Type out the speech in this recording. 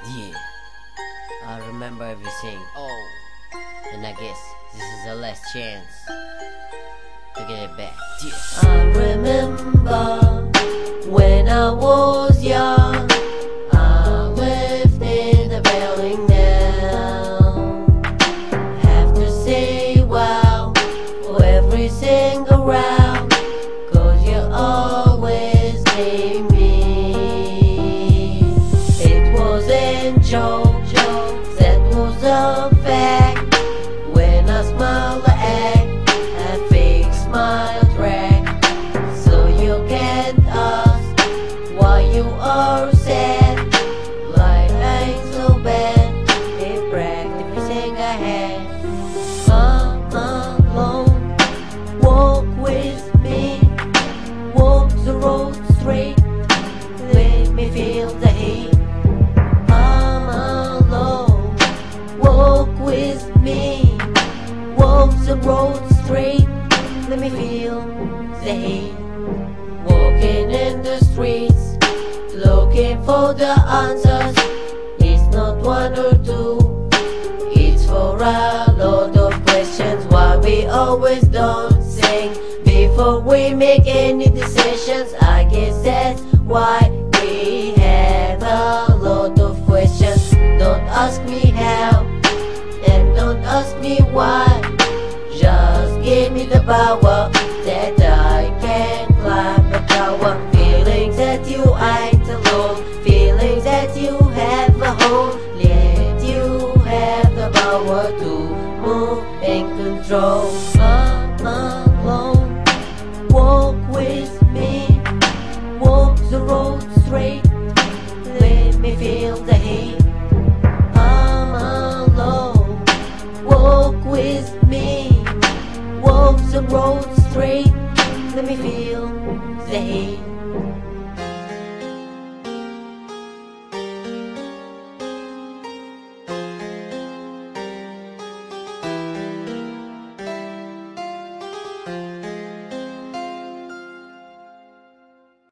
Yeah, I remember everything. Oh, and I guess this is the last chance to get it back. Yeah. I remember when I was young, I lived in the building now. Have to say wow for every single round, 'cause you always made me. It wasn't joke, that was a fact. When I smiled I act, a fake smile track. So you can't ask why you are sad. Life ain't so bad, they bragged everything I had. Come along, walk with me, walk the road straight, let me feel the heat. Come along, walk with me, walk the road straight, let me feel the heat. Walking in the streets, looking for the answers. It's not one or two, it's for a lot of questions. Why we always don't sing before we make any decisions? I guess that's why we have a lot of questions. Don't ask me how, and don't ask me why. Just give me the power that I can climb a tower. Feelings that you ain't alone, feelings that you have a home. Let you have the power to move and control. Come along, walk with me, walk the road straight, let me feel the heat.